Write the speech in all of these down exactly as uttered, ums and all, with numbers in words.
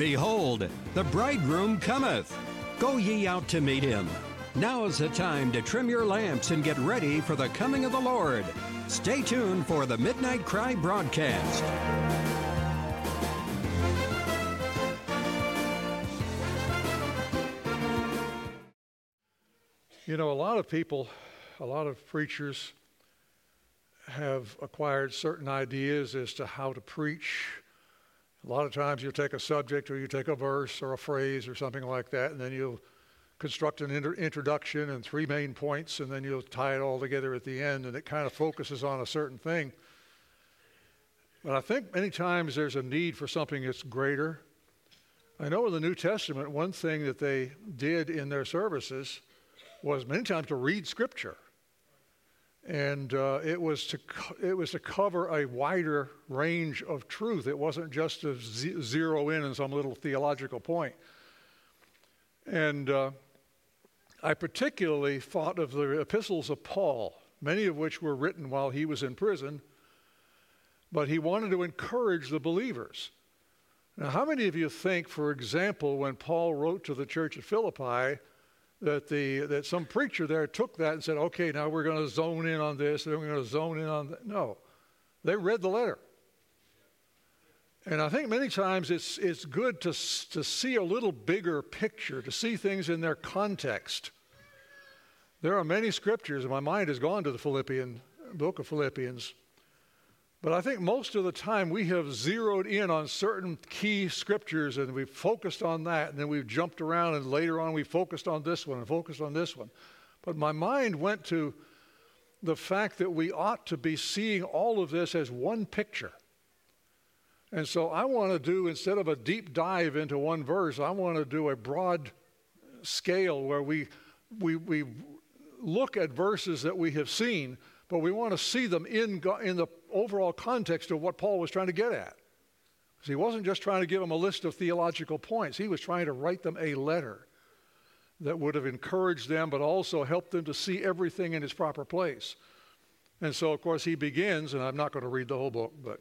Behold, the bridegroom cometh. Go ye out to meet him. Now is the time to trim your lamps and get ready for the coming of the Lord. Stay tuned for the Midnight Cry broadcast. You know, a lot of people, a lot of preachers have acquired certain ideas as to how to preach. A lot of times you'll take a subject or you take a verse or a phrase or something like that, and then you'll construct an inter- introduction and three main points, and then you'll tie it all together at the end, and it kind of focuses on a certain thing. But I think many times there's a need for something that's greater. I know in the New Testament, one thing that they did in their services was many times to read Scripture. And uh, it was to co- it was to cover a wider range of truth. It wasn't just to z- zero in on some little theological point. And uh, I particularly thought of the epistles of Paul, many of which were written while he was in prison, but he wanted to encourage the believers. Now, how many of you think, for example, when Paul wrote to the church at Philippi, that the that some preacher there took that and said, okay, now we're going to zone in on this, and we're going to zone in on that? No, they read the letter. And I think many times it's it's good to, to see a little bigger picture, to see things in their context. There are many scriptures, and my mind has gone to the Philippian book of Philippians, but I think most of the time we have zeroed in on certain key scriptures and we've focused on that, and then we've jumped around, and later on we focused on this one and focused on this one. But my mind went to the fact that we ought to be seeing all of this as one picture. And so I want to do, instead of a deep dive into one verse, I want to do a broad scale where we we we look at verses that we have seen, but we want to see them in, in the overall context of what Paul was trying to get at. Because he wasn't just trying to give them a list of theological points. He was trying to write them a letter that would have encouraged them, but also helped them to see everything in its proper place. And so, of course, he begins, and I'm not going to read the whole book, but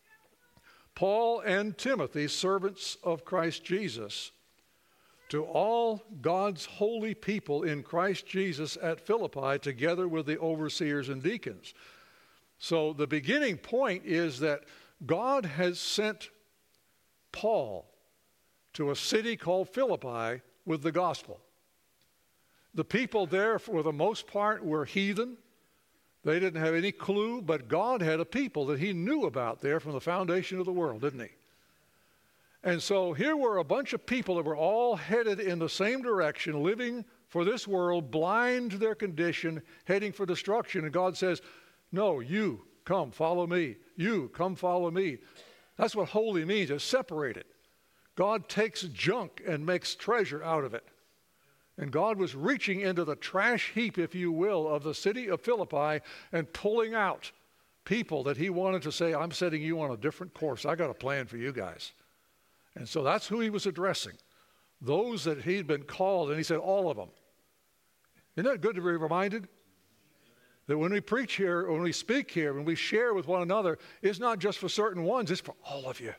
Paul and Timothy, servants of Christ Jesus, to all God's holy people in Christ Jesus at Philippi, together with the overseers and deacons. So the beginning point is that God has sent Paul to a city called Philippi with the gospel. The people there, for the most part, were heathen. They didn't have any clue, but God had a people that he knew about there from the foundation of the world, didn't he? And so here were a bunch of people that were all headed in the same direction, living for this world, blind to their condition, heading for destruction. And God says, no, you come follow me. You come follow me. That's what holy means, is separated. God takes junk and makes treasure out of it. And God was reaching into the trash heap, if you will, of the city of Philippi and pulling out people that he wanted to say, I'm setting you on a different course. I got a plan for you guys. And so that's who he was addressing. Those that he'd been called, and he said all of them. Isn't that good to be reminded? That when we preach here, or when we speak here, when we share with one another, it's not just for certain ones, it's for all of you.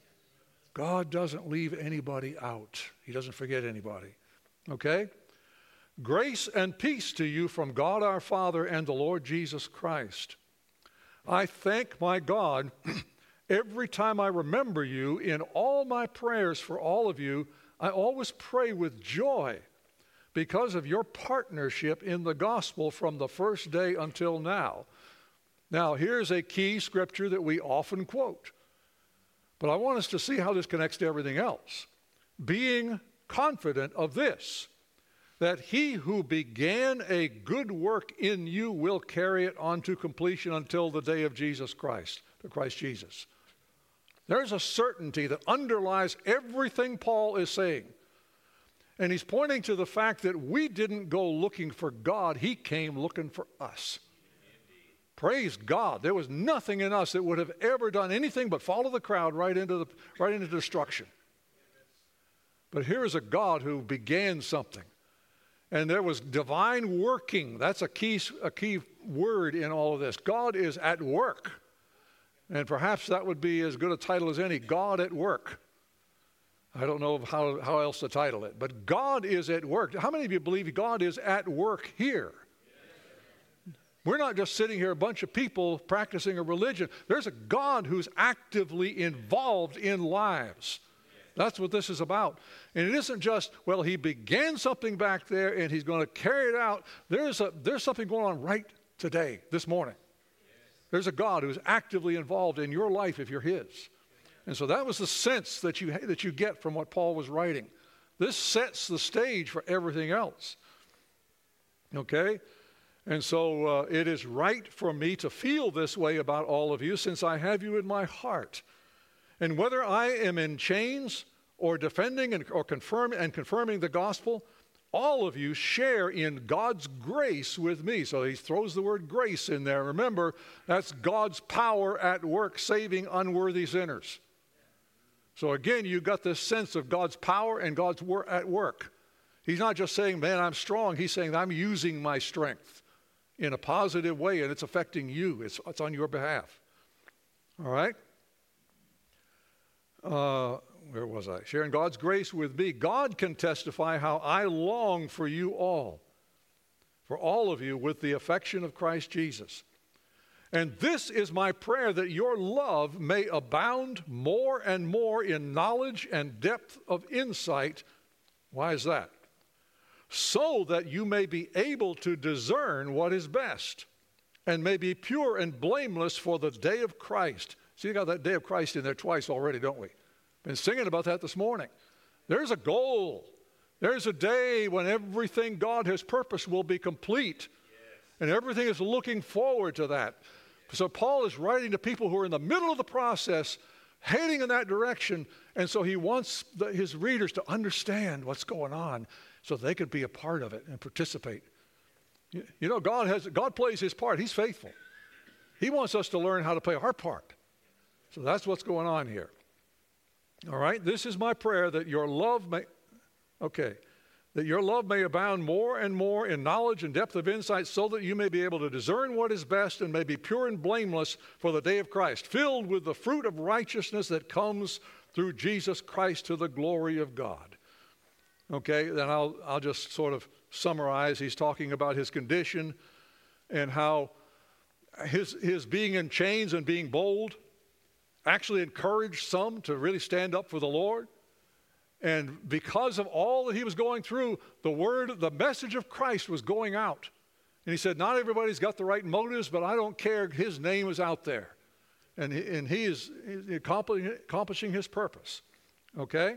God doesn't leave anybody out. He doesn't forget anybody. Okay? Grace and peace to you from God our Father and the Lord Jesus Christ. I thank my God every time I remember you. In all my prayers for all of you, I always pray with joy because of your partnership in the gospel from the first day until now. Now, here's a key scripture that we often quote, but I want us to see how this connects to everything else. Being confident of this, that he who began a good work in you will carry it on to completion until the day of Jesus Christ, to Christ Jesus. There's a certainty that underlies everything Paul is saying. And he's pointing to the fact that we didn't go looking for God, he came looking for us. Indeed. Praise God. There was nothing in us that would have ever done anything but follow the crowd right into the right into destruction. But here is a God who began something. And there was divine working. That's a key, a key word in all of this. God is at work. And perhaps that would be as good a title as any, God at work. I don't know how, how else to title it, but God is at work. How many of you believe God is at work here? We're not just sitting here, a bunch of people practicing a religion. There's a God who's actively involved in lives. That's what this is about. And it isn't just, well, he began something back there and he's going to carry it out. There's, a, there's something going on right today, this morning. There's a God who's actively involved in your life if you're his. And so that was the sense that you, that you get from what Paul was writing. This sets the stage for everything else. Okay? And so uh, it is right for me to feel this way about all of you since I have you in my heart. And whether I am in chains or defending and, or confirming and confirming the gospel, all of you share in God's grace with me. So he throws the word grace in there. Remember, that's God's power at work saving unworthy sinners. So again, you got this sense of God's power and God's wor- at work. He's not just saying, man, I'm strong. He's saying, I'm using my strength in a positive way, and it's affecting you. It's, it's on your behalf. All right? Uh, where was I? Sharing God's grace with me. God can testify how I long for you all, for all of you, with the affection of Christ Jesus. And this is my prayer, that your love may abound more and more in knowledge and depth of insight. Why is that? So that you may be able to discern what is best, and may be pure and blameless for the day of Christ. See, you got that day of Christ in there twice already, don't we? Been singing about that this morning. There's a goal. There's a day when everything God has purposed will be complete. Yes. And everything is looking forward to that. So Paul is writing to people who are in the middle of the process, heading in that direction. And so he wants the, his readers to understand what's going on so they could be a part of it and participate. You, you know, God has God plays his part. He's faithful. He wants us to learn how to play our part. So that's what's going on here. All right, this is my prayer, that your love may, okay, that your love may abound more and more in knowledge and depth of insight, so that you may be able to discern what is best and may be pure and blameless for the day of Christ, filled with the fruit of righteousness that comes through Jesus Christ to the glory of God. Okay, then I'll, I'll just sort of summarize. He's talking about his condition and how his, his being in chains and being bold actually encouraged some to really stand up for the Lord. And because of all that he was going through, the word, the message of Christ was going out. And he said, not everybody's got the right motives, but I don't care. His name is out there. And he, and he is accomplishing, accomplishing his purpose. Okay?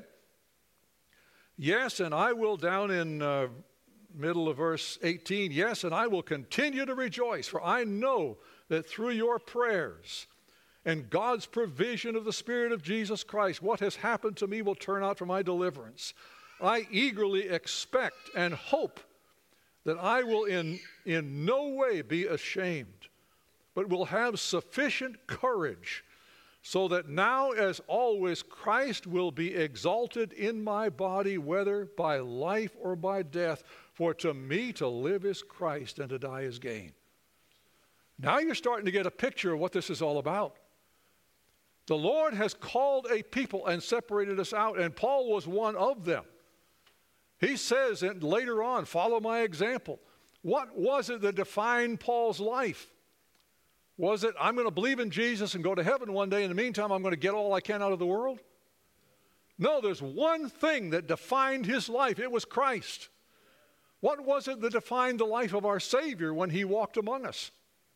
Yes, and I will, down in uh, middle of verse eighteen, yes, and I will continue to rejoice, for I know that through your prayers and God's provision of the Spirit of Jesus Christ, what has happened to me will turn out for my deliverance. I eagerly expect and hope that I will in, in no way be ashamed, but will have sufficient courage, so that now as always Christ will be exalted in my body, whether by life or by death. For to me to live is Christ, and to die is gain. Now you're starting to get a picture of what this is all about. The Lord has called a people and separated us out, and Paul was one of them. He says and later on, follow my example. What was it that defined Paul's life? Was it, I'm going to believe in Jesus and go to heaven one day, in the meantime I'm going to get all I can out of the world? No, there's one thing that defined his life. It was Christ. What was it that defined the life of our Savior when he walked among us?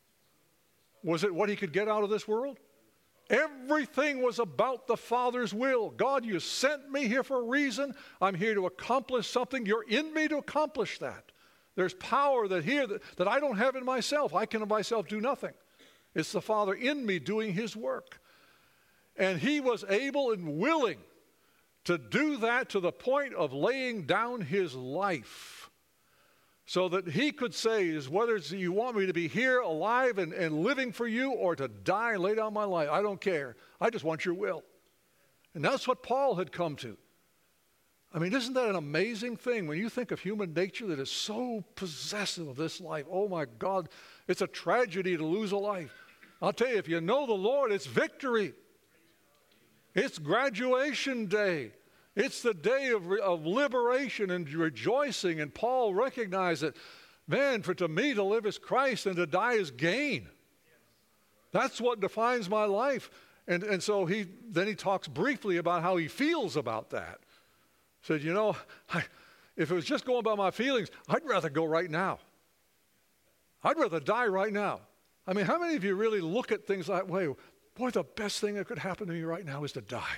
Was it what he could get out of this world? Everything was about the Father's will. God, you sent me here for a reason. I'm here to accomplish something. You're in me to accomplish that. There's power that here that, that I don't have in myself. I can of myself do nothing. It's the Father in me doing his work. And he was able and willing to do that to the point of laying down his life, so that he could say, is whether it's you want me to be here alive and, and living for you, or to die and lay down my life, I don't care. I just want your will. And that's what Paul had come to. I mean, isn't that an amazing thing when you think of human nature that is so possessive of this life? Oh my God, it's a tragedy to lose a life. I'll tell you, if you know the Lord, it's victory. It's graduation day. It's the day of, of liberation and rejoicing. And Paul recognized that, man, for to me to live is Christ and to die is gain. That's what defines my life. And, and so he then he talks briefly about how he feels about that. Said, you know, I, if it was just going by my feelings, I'd rather go right now. I'd rather die right now. I mean, how many of you really look at things that way? Boy, the best thing that could happen to me right now is to die.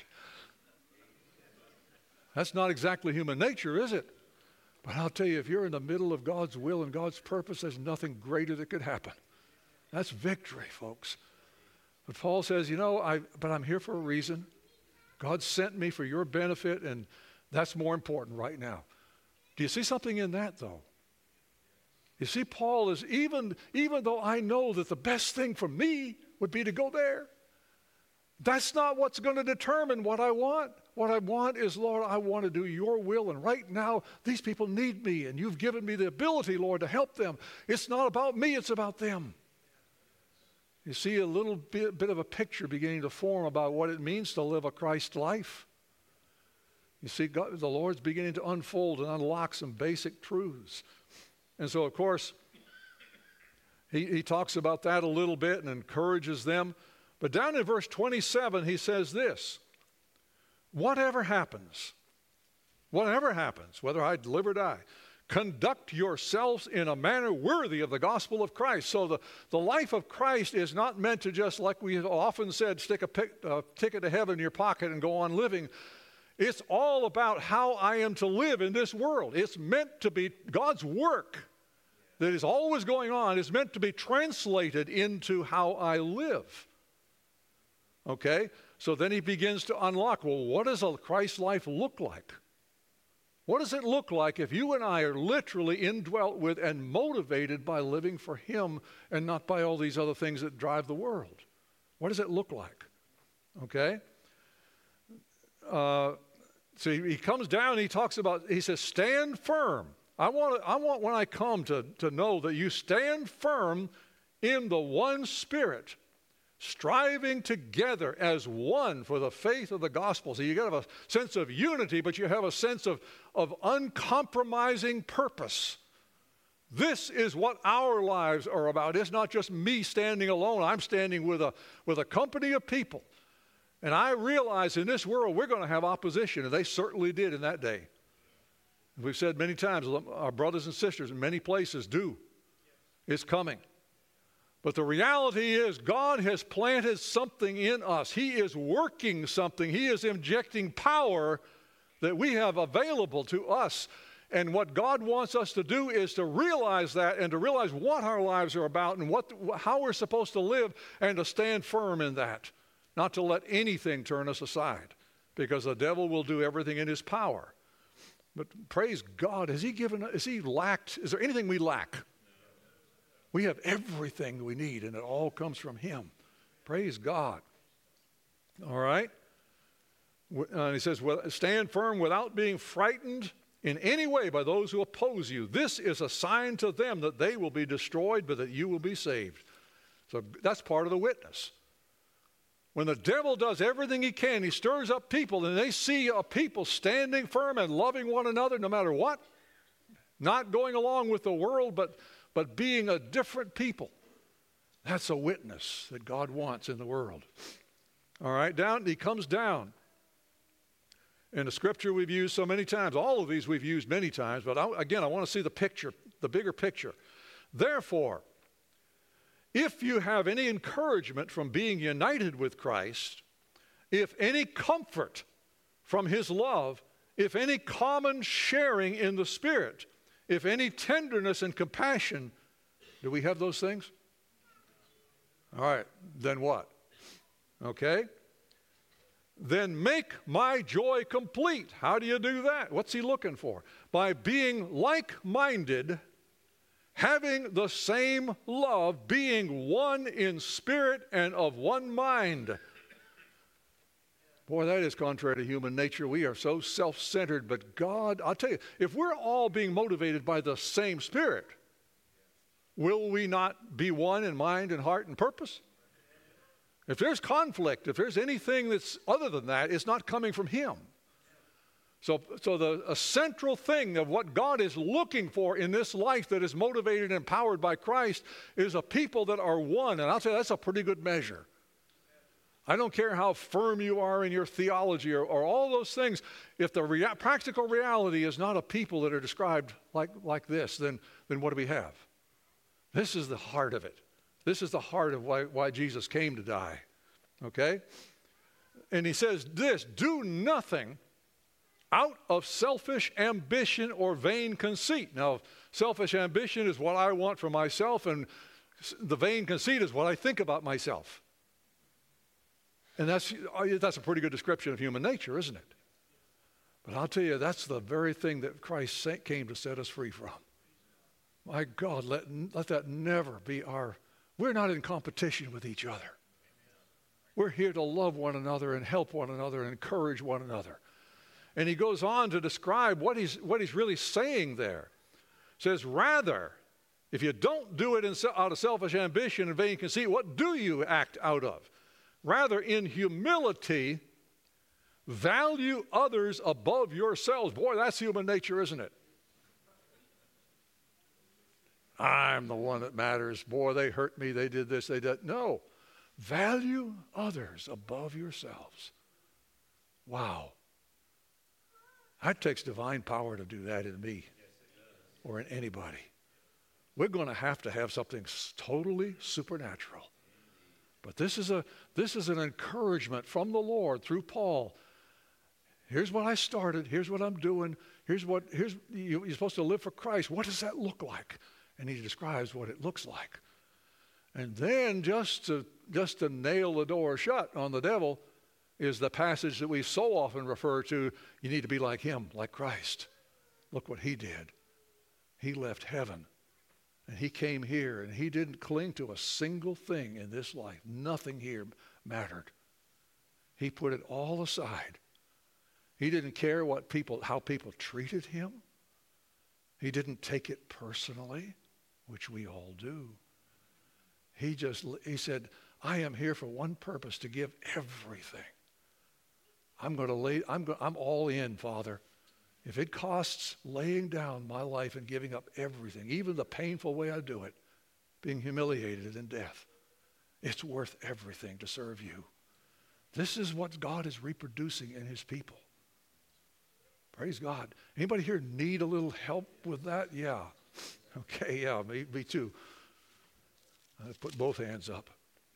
That's not exactly human nature, is it? But I'll tell you, if you're in the middle of God's will and God's purpose, there's nothing greater that could happen. That's victory, folks. But Paul says, you know, I, but I'm here for a reason. God sent me for your benefit, and that's more important right now. Do you see something in that, though? You see, Paul is, even, even though I know that the best thing for me would be to go there, that's not what's going to determine what I want. What I want is, Lord, I want to do your will. And right now, these people need me. And you've given me the ability, Lord, to help them. It's not about me, it's about them. You see a little bit, bit of a picture beginning to form about what it means to live a Christ life. You see, God, the Lord's beginning to unfold and unlock some basic truths. And so, of course, he, he talks about that a little bit and encourages them. But down in verse twenty-seven, he says this, whatever happens, whatever happens, whether I live or die, conduct yourselves in a manner worthy of the gospel of Christ. So the, the life of Christ is not meant to just, like we have often said, stick a pick, uh, ticket to heaven in your pocket and go on living. It's all about how I am to live in this world. It's meant to be God's work that is always going on. Is meant to be translated into how I live. Okay? So then he begins to unlock, well, what does a Christ life look like? What does it look like if you and I are literally indwelt with and motivated by living for him and not by all these other things that drive the world? What does it look like? Okay? Uh, so he, he comes down and he talks about, he says, stand firm. I want, I want when I come to, to know that you stand firm in the one Spirit, striving together as one for the faith of the gospel. So you got to have a sense of unity, but you have a sense of, of uncompromising purpose. This is what our lives are about. It's not just me standing alone. I'm standing with a, with a company of people. And I realize in this world we're going to have opposition, and they certainly did in that day. We've said many times, our brothers and sisters in many places do. It's coming. But the reality is God has planted something in us. He is working something. He is injecting power that we have available to us. And what God wants us to do is to realize that and to realize what our lives are about and what, how we're supposed to live and to stand firm in that. Not to let anything turn us aside, because the devil will do everything in his power. But praise God, has he given, has he lacked, is there anything we lack? We have everything we need, and it all comes from him. Praise God. All right? Uh, he says, stand firm without being frightened in any way by those who oppose you. This is a sign to them that they will be destroyed, but that you will be saved. So that's part of the witness. When the devil does everything he can, he stirs up people, and they see a people standing firm and loving one another no matter what, not going along with the world, but, but being a different people. That's a witness that God wants in the world. All right, down, he comes down. In the scripture we've used so many times, all of these we've used many times, but I, again, I want to see the picture, the bigger picture. Therefore, if you have any encouragement from being united with Christ, if any comfort from his love, if any common sharing in the Spirit, if any tenderness and compassion, do we have those things? All right, then what? Okay. Then make my joy complete. How do you do that? What's he looking for? By being like-minded, having the same love, being one in spirit and of one mind. Boy, that is contrary to human nature. We are so self-centered, but God, I'll tell you, if we're all being motivated by the same Spirit, will we not be one in mind and heart and purpose? If there's conflict, if there's anything that's other than that, it's not coming from him. So, so the a central thing of what God is looking for in this life that is motivated and empowered by Christ is a people that are one. And I'll tell you, that's a pretty good measure. I don't care how firm you are in your theology or, or all those things. If the rea- practical reality is not a people that are described like, like this, then, then what do we have? This is the heart of it. This is the heart of why, why Jesus came to die. Okay? And he says this, do nothing out of selfish ambition or vain conceit. Now, selfish ambition is what I want for myself, and the vain conceit is what I think about myself. And that's, that's a pretty good description of human nature, isn't it? But I'll tell you, that's the very thing that Christ came to set us free from. My God, let, let that never be our... We're not in competition with each other. We're here to love one another and help one another and encourage one another. And he goes on to describe what he's, what he's really saying there. He says, rather, if you don't do it in, out of selfish ambition and vain conceit, what do you act out of? Rather, in humility, value others above yourselves. Boy, that's human nature, isn't it? I'm the one that matters. Boy, they hurt me. They did this. They did. No. Value others above yourselves. Wow. That takes divine power to do that in me or in anybody. We're going to have to have something totally supernatural. But this is a this is an encouragement from the Lord through Paul. Here's what I started. Here's what I'm doing. Here's what here's you, you're supposed to live for Christ. What does that look like? And he describes what it looks like. And then just to just to nail the door shut on the devil is the passage that we so often refer to. You need to be like him, like Christ. Look what he did. He left heaven and he came here and he didn't cling to a single thing in this life. Nothing here mattered. He put it all aside. He didn't care what people, how people treated him. He didn't take it personally, which we all do. He just, he said, I am here for one purpose, to give everything. I'm going to lay, I'm, go, I'm all in, Father. If it costs laying down my life and giving up everything, even the painful way I do it, being humiliated in death, it's worth everything to serve you. This is what God is reproducing in his people. Praise God. Anybody here need a little help with that? Yeah. Okay, yeah, me, me too. I put both hands up.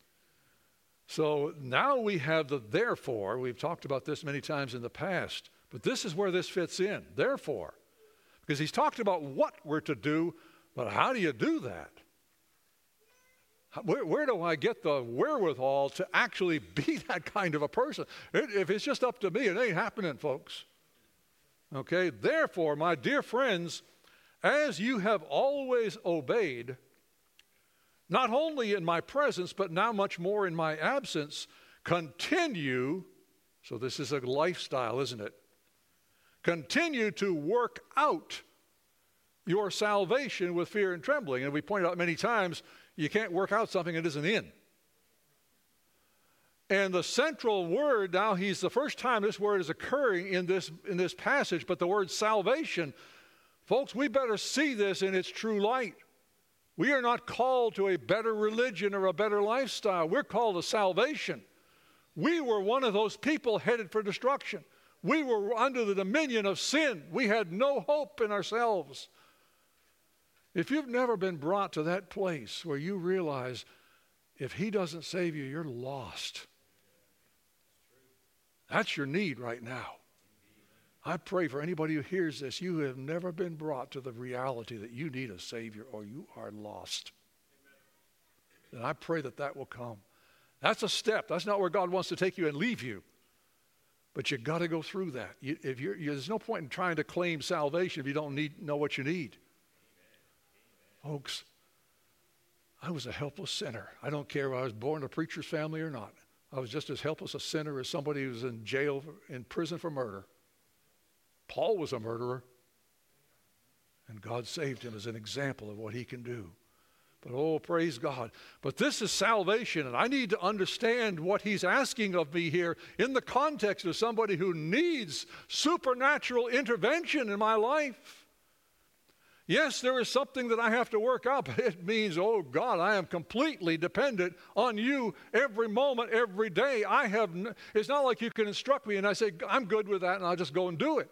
So now we have the therefore. We've talked about this many times in the past, but this is where this fits in. Therefore, because he's talked about what we're to do, but how do you do that? Where, where do I get the wherewithal to actually be that kind of a person? It, if it's just up to me, it ain't happening, folks. Okay, therefore, my dear friends, as you have always obeyed, not only in my presence, but now much more in my absence, continue, so this is a lifestyle, isn't it? Continue to work out your salvation with fear and trembling. And we pointed out many times, you can't work out something that isn't in. And the central word, now he's the first time this word is occurring in this, in this passage, but the word salvation, folks, we better see this in its true light. We are not called to a better religion or a better lifestyle. We're called to salvation. We were one of those people headed for destruction. We were under the dominion of sin. We had no hope in ourselves. If you've never been brought to that place where you realize if he doesn't save you, you're lost. That's your need right now. I pray for anybody who hears this, you have never been brought to the reality that you need a Savior or you are lost. And I pray that that will come. That's a step. That's not where God wants to take you and leave you. But you've got to go through that. You, if you're, you, there's no point in trying to claim salvation if you don't need, know what you need. Folks, I was a helpless sinner. I don't care if I was born in a preacher's family or not. I was just as helpless a sinner as somebody who's in jail, in prison for murder. Paul was a murderer, and God saved him as an example of what he can do. But oh, praise God. But this is salvation, and I need to understand what he's asking of me here in the context of somebody who needs supernatural intervention in my life. Yes, there is something that I have to work out, but it means, oh God, I am completely dependent on you every moment, every day. I have, n- it's not like you can instruct me and I say, I'm good with that, and I'll just go and do it.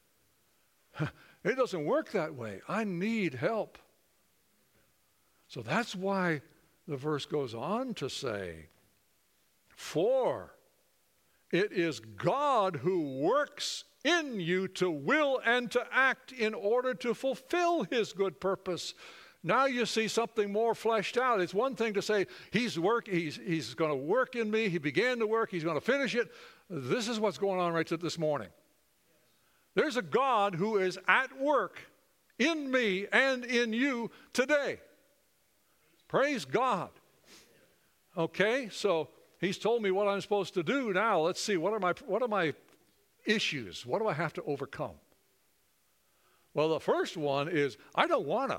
It doesn't work that way. I need help. So that's why the verse goes on to say, for it is God who works in you to will and to act in order to fulfill his good purpose. Now you see something more fleshed out. It's one thing to say, he's work, he's, he's going to work in me. He began to work. He's going to finish it. This is what's going on right this morning. There's a God who is at work in me and in you today. Praise God. Okay, so he's told me what I'm supposed to do. Now let's see, what are my what are my issues? What do I have to overcome? Well, the first one is I don't want to.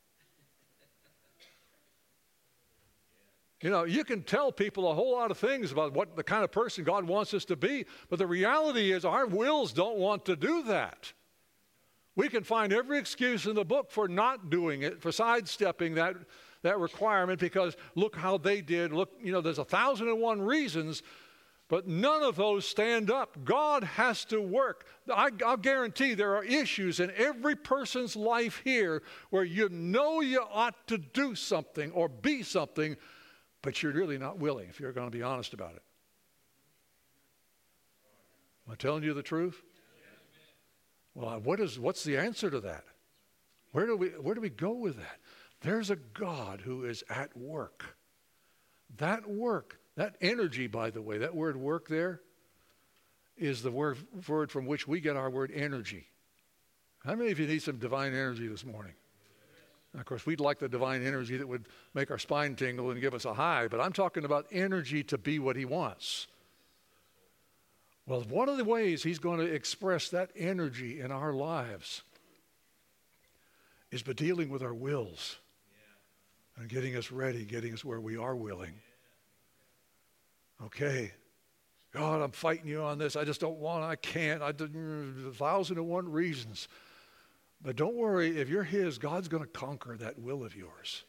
You know, you can tell people a whole lot of things about what the kind of person God wants us to be, but the reality is our wills don't want to do that. We can find every excuse in the book for not doing it, for sidestepping that that requirement, because look how they did. Look, you know, there's a thousand and one reasons, but none of those stand up. God has to work. I, I'll guarantee there are issues in every person's life here where you know you ought to do something or be something, but you're really not willing, if you're going to be honest about it. Am I telling you the truth? Well, what is, what's the answer to that? Where do we, where do we go with that? There's a God who is at work. That work, that energy, by the way, that word work there is the word, word from which we get our word energy. How many of you need some divine energy this morning? Of course, we'd like the divine energy that would make our spine tingle and give us a high, but I'm talking about energy to be what he wants. Well, one of the ways he's going to express that energy in our lives is by dealing with our wills. And getting us ready, getting us where we are willing. Okay. God, I'm fighting you on this. I just don't want, I can't. I didn't, a thousand and one reasons. But don't worry, if you're his, God's going to conquer that will of yours.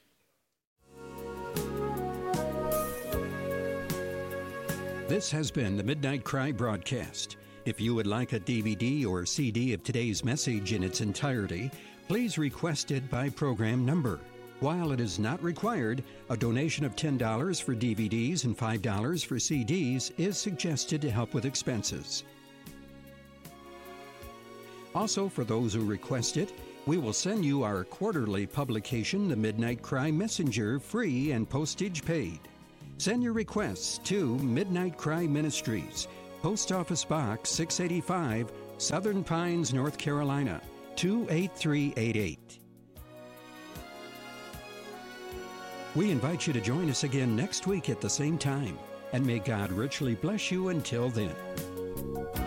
This has been the Midnight Cry broadcast. If you would like a D V D or C D of today's message in its entirety, please request it by program number. While it is not required, a donation of ten dollars for D V Ds and five dollars for C Ds is suggested to help with expenses. Also, for those who request it, we will send you our quarterly publication, The Midnight Cry Messenger, free and postage paid. Send your requests to Midnight Cry Ministries, Post Office Box six eighty-five, Southern Pines, North Carolina, two eight three eight eight. We invite you to join us again next week at the same time, and may God richly bless you until then.